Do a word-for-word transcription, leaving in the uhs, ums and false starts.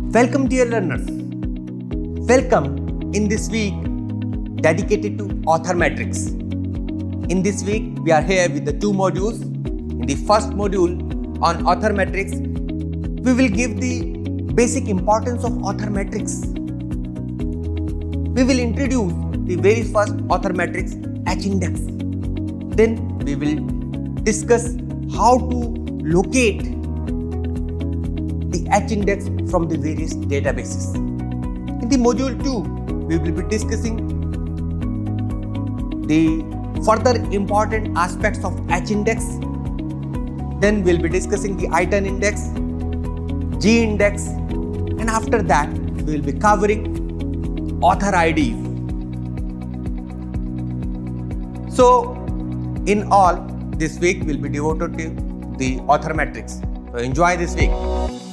Welcome dear learners. Welcome in this week dedicated to author matrix. In this week we are here with the two modules. In the first module on author matrix, we will give the basic importance of author matrix. We will introduce the very first author matrix, H index. Then we will discuss how to locate the H index from the various databases. In the module two, we will be discussing the further important aspects of H index. Then we will be discussing the I ten index, G index, and after that we will be covering author I Ds. So in all, this week will be devoted to the author matrix. So enjoy this week.